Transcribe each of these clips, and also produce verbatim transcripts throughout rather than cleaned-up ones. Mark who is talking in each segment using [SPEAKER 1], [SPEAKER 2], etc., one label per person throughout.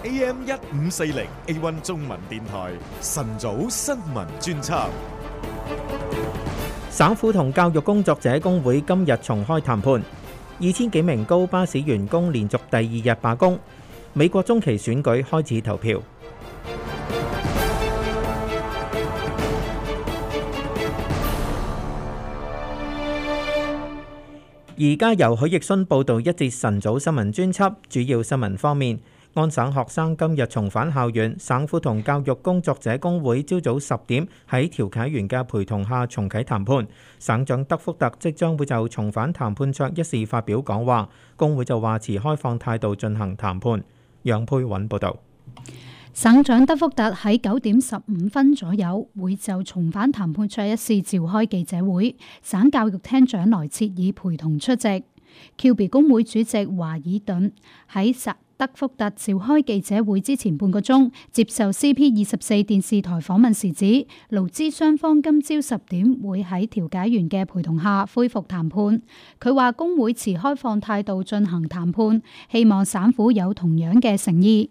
[SPEAKER 1] A M 一五四零 A 一 中文電台晨早新聞專輯。
[SPEAKER 2] 省府同教育工作者工會今日重開談判，二千幾名高巴士員工連續第二日罷工。美國中期選舉開始投票。而家由許奕迅報道一節晨早新聞專輯。主要新聞方面，安省學生今日重返校園，省府同教育工作者工會朝早十點喺調解員嘅陪同下重啟談判。省長德福特即將會就重返談判桌一事發表講話，工會就話持開放態度進行談判。楊佩韻報導。
[SPEAKER 3] 省長德福特喺九點十五分左右會就重返談判桌一事召開記者會，省教育廳長萊切爾陪同出席。喬比工會主席華爾頓喺德福特召開記者會之前半個鐘接受 C P 二十四電視台訪問時指，勞資雙方今朝十點會喺調解員嘅陪同下恢復談判。佢話工會持開放態度進行談判，希望省府有同樣嘅誠意。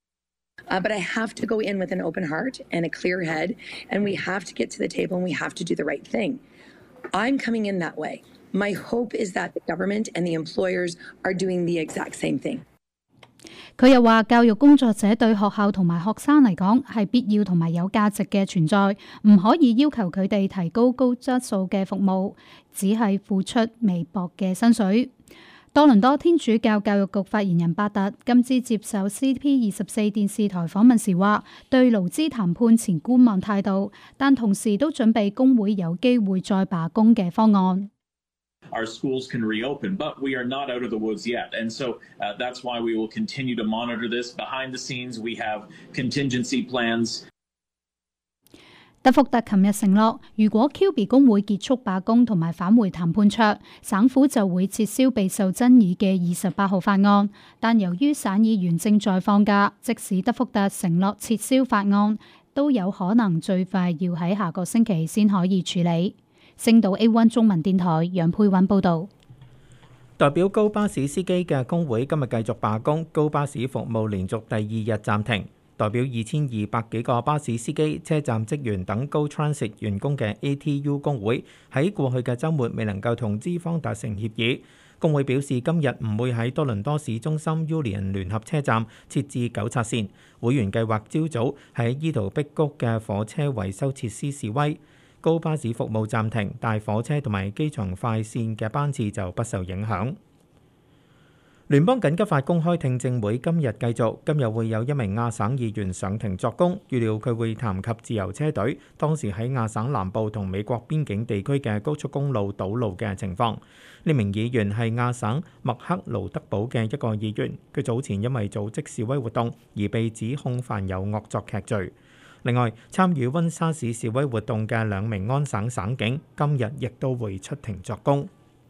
[SPEAKER 4] Uh, but I have to go in with an open heart and a clear head, and we have to get to the table and we have to do the right thing. I'm coming in that way. My hope is that the government and the employers are doing the exact same thing.
[SPEAKER 3] 佢又話教育工作者對學校同埋學生嚟講係必要同埋有價值嘅存在，唔可以要求佢哋提高高質素嘅服務，只係付出微薄嘅薪水。多倫多天主教教育局發言人巴特今朝接受 C P 二十四電視台訪問時話，對勞資談判持觀望態度，但同時都準備工會有機會再罷工嘅方案。
[SPEAKER 5] Our schools can reopen, but we are not out of the woods yet. And so uh, that's why we will continue to monitor this. Behind the scenes, we have contingency plans.
[SPEAKER 3] 德福特琴日承諾，如果 Q B 工會結束罷工同埋返回談判桌，省府就會撤銷備受爭議嘅二十八號法案。但由於省議員正在放假，即使德福特承諾撤銷法案，都有可能最快要喺下個星期先可以處理。星島 A 一 中文電台楊佩韻報導。
[SPEAKER 2] 代表高巴士司機嘅工會今日繼續罷工，高巴士服務連續第二日暫停。代表二千二百幾個巴士司機、車站職員等 Go Transit 員工嘅 A T U 工會喺過去嘅週末未能夠同資方達成協議。工會表示今日唔會喺多倫多市中心 Union 聯合車站設置糾察線，會員計劃朝早喺依圖碧谷嘅火車維修設施示威。高巴士服務暫停，但火車同埋機場快線嘅班次就不受影響。聯邦緊急法公開聽證會今日繼續，今日會有一名亞省議員上庭作供，預料佢會談及自由車隊當時喺亞省南部同美國邊境地區嘅高速公路堵路嘅情況。呢名議員係亞省麥克勞德堡嘅一個議員，佢早前因為組織示威活動而被指控犯有惡作劇罪。另外，參與溫莎市示威活動嘅兩名安省省警今日亦都會出庭作供。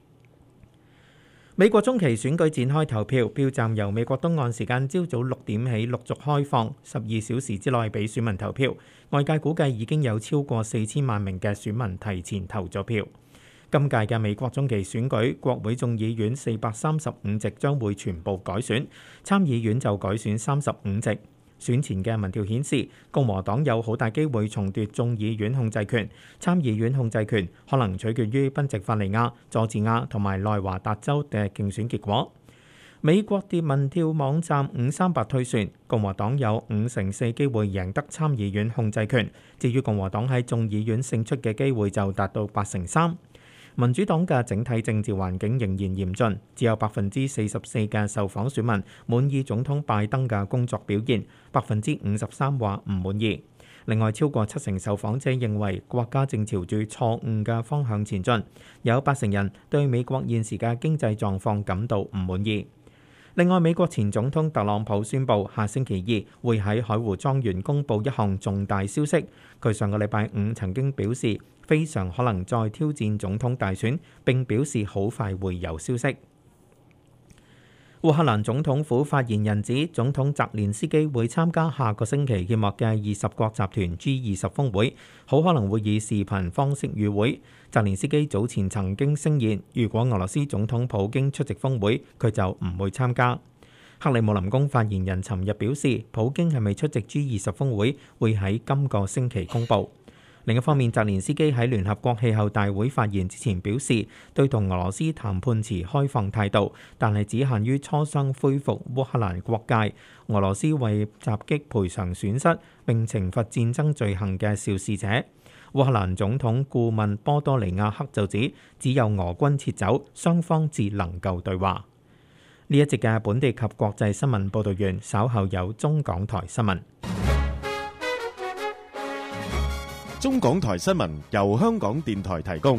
[SPEAKER 2] 美國中期選舉展開投票，票站由美國東岸時間朝早六點起陸續開放，十二小時之內俾選民投票。外界估計已經有超過四千萬名嘅選民提前投咗票。今屆嘅美國中期選舉，國會眾議院四百三十五席將會全部改選，參議院就改選三十五席。選前嘅民調顯示，共和黨有好大機會重奪眾議院控制權，參議院控制權可能取決於賓夕法尼亞、佐治亞同埋內華達州嘅競選結果。美國嘅民調網站五三八推算，共和黨有五成四機會贏得參議院控制權，至於共和黨喺眾議院勝出嘅機會就達到八成三。民主黨嘅整體政治環境仍然嚴峻，只有百分之四十四嘅受訪選民滿意總統拜登嘅工作表現，百分之五十三話唔滿意。另外，超過七成受訪者認為國家正朝住錯誤嘅方向前進，有八成人對美國現時嘅經濟狀況感到唔滿意。另外，美國前總統特朗普宣布下星期二會喺海湖莊園公佈一項重大消息。佢上個禮拜五曾經表示非常可能再挑戰總統大選，並表示好快會有消息。烏克蘭總統府發言人指，總統澤連斯基會參加下個星期揭幕嘅二十國集團 G 二十峰會，好可能會以視頻方式與會。澤連斯基早前曾經聲言，如果俄羅斯總統普京出席峰會，佢就唔會參加。 克里姆林宮發言人尋日表示，普京係咪出席 G 二十峰會會喺今個星期公佈。另一方面，澤連斯基喺聯合國氣候大會發言之前表示，對同俄羅斯談判持開放態度，但係只限於磋商恢復烏克蘭國界。俄羅斯為襲擊賠償損失並懲罰戰爭罪行嘅肇事者。烏克蘭總統顧問波多利亞克就指，只有俄軍撤走，雙方至能夠對話。呢一節嘅本地及國際新聞報導完，稍後有中港台新聞。
[SPEAKER 1] 中港台新聞由香港電台提供。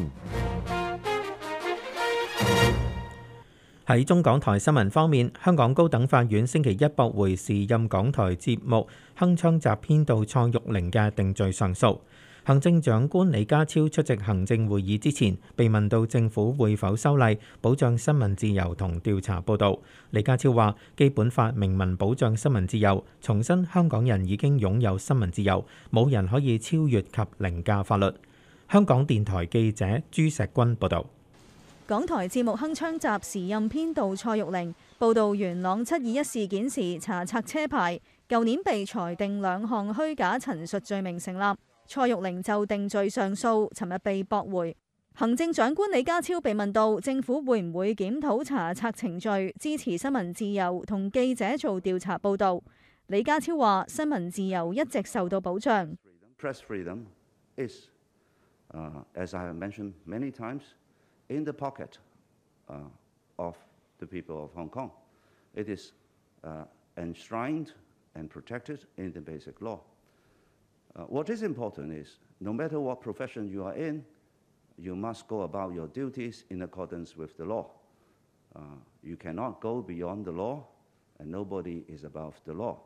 [SPEAKER 2] 喺中港台新聞方面，香港高等法院星期一駁回時任港台節目《鏗鏘集》編導蔡玉玲嘅定罪上訴。行政長官李家超出席行政會議之前，被問到政府會否修例保障新聞自由同調查報導。李家超話：基本法明文保障新聞自由，重申香港人已經擁有新聞自由，冇人可以超越及凌駕法律。香港電台記者朱石君報導。
[SPEAKER 6] 港台節目《鏗鏘集》時任編導蔡玉玲報導元朗七二一事件時查冊車牌，舊年被裁定兩項虛假陳述罪名成立。蔡玉玲就定罪上訴，尋日被駁回。行政長官李家超被問到政府會唔會檢討查冊程序，支持新聞自由同記者做調查報導。李家超話：新聞自由一直受到保障。
[SPEAKER 7] Press freedom is, uh, as I have mentioned many times, in the pocket, uh, of the people of Hong Kong. It is, uh, enshrined and protected in the basic law. Uh, what is important is, no matter what profession you are in, you must go about your duties in accordance with the law. Uh, you cannot go beyond the law, and nobody is above the law.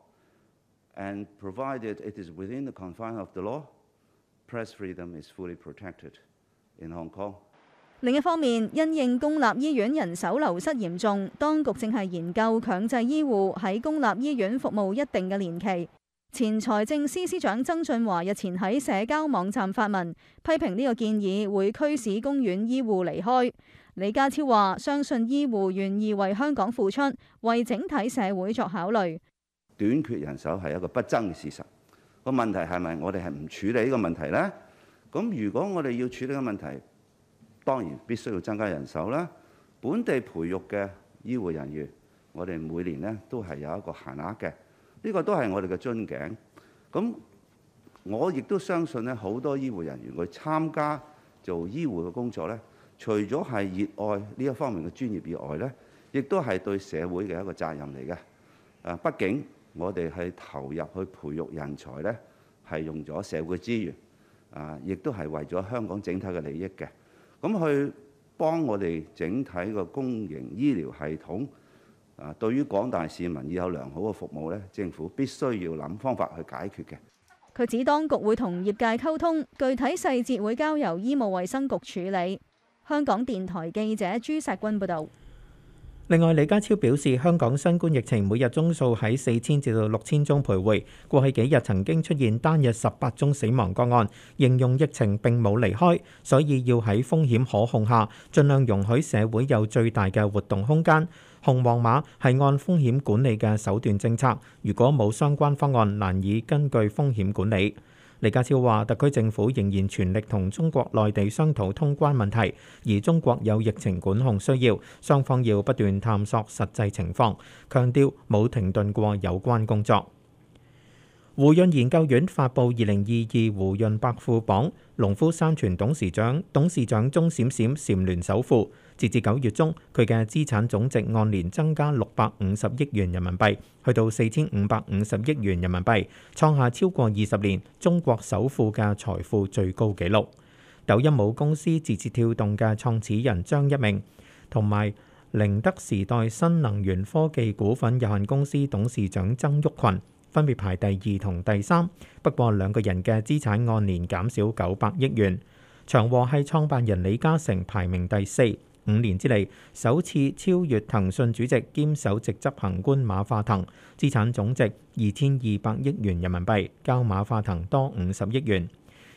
[SPEAKER 7] And provided it is within the confines of the law, press freedom is fully protected in Hong Kong.
[SPEAKER 6] 另一方面，因應公立醫院人手流失嚴重，當局正係研究強制醫護喺公立醫院服務一定嘅年期。前財政司司長曾俊華日前喺社交網站發文，批評呢個建議會驅使公院醫護離開。李家超話：相信醫護願意為香港付出，為整體社會作考慮。
[SPEAKER 7] 短缺人手係一個不爭嘅事實。個問題係咪我哋係唔處理呢個問題呢？咁如果我哋要處理個問題，當然必須要增加人手啦。本地培育嘅醫護人員，我哋每年呢都係有一個限額嘅。呢個都係我哋嘅樽頸。咁我亦都相信咧，好多醫護人員去參加做醫護嘅工作咧，除咗係熱愛呢一方面嘅專業以外咧，亦都係對社會嘅一個責任嚟嘅。誒，畢竟我哋係投入去培育人才咧，係用咗社會資源，啊，亦都係為咗香港整體嘅利益嘅。咁去幫我哋整體個公營醫療系統。啊，對於廣大市民要有良好嘅服務咧，政府必須要諗方法去解決嘅。
[SPEAKER 6] 佢指當局會同業界溝通，具體細節會交由醫務衛生局處理。香港電台記者朱石君報導。
[SPEAKER 2] 另外，李家超表示，香港新冠疫情每日宗數喺四千至到六千宗徘徊，過去幾日曾經出現單日十八宗死亡個案，形容疫情並冇離開，所以要喺風險可控下，盡量容許社會有最大嘅活動空間。紅黃碼係按風險管理嘅手段政策，如果冇相關方案，難以根據風險管理。李家超話，特區政府仍然全力同中國內地商討通關問題，而中國有疫情管控需要，雙方要不斷探索實際情況，強調冇停頓過有關工作。胡潤研究院發布二零二二胡潤百富榜，農夫山泉董事長董事長鐘閃閃蟬聯首富。截至九月中，佢嘅資產總值按年增加六百五十億元人民幣，去到四千五百五十億元人民幣，創下超過二十年中國首富嘅財富最高紀錄。抖音母公司字節跳動嘅創始人張一鳴同埋寧德時代新能源科技股份有限公司董事長曾毓群分別排第二同第三，不過兩個人嘅資產按年減少九百億元。長和系創辦人李嘉誠排名第四，五年之嚟首次超越騰訊主席兼首席執行官馬化騰，資產總值二千二百億元人民幣，較馬化騰多五十億元。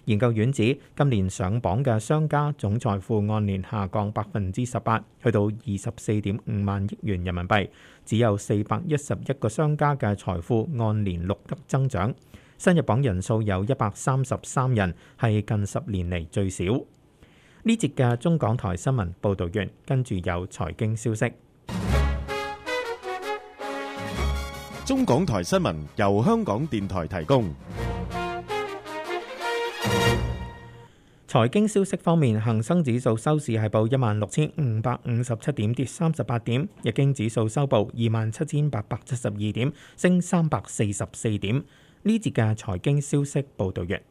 [SPEAKER 2] 研究院指，今年上榜嘅商家總財富按年下降百分之十八，去到二十四點五萬億元人民幣，只有四百一十一個商家嘅財富按年錄得增長。新入榜人數有一百三十三人，係近十年嚟最少。呢節嘅中港台新聞報導完，跟住有財經消息。
[SPEAKER 1] 中港台新聞由香港電台提供。
[SPEAKER 2] 財經消息方面，恒生指數收市係報一萬六千五百五十七點，跌三十八點；日經指數收報二萬七千八百七十二點，升三百四十四點。呢節嘅財經消息報導完。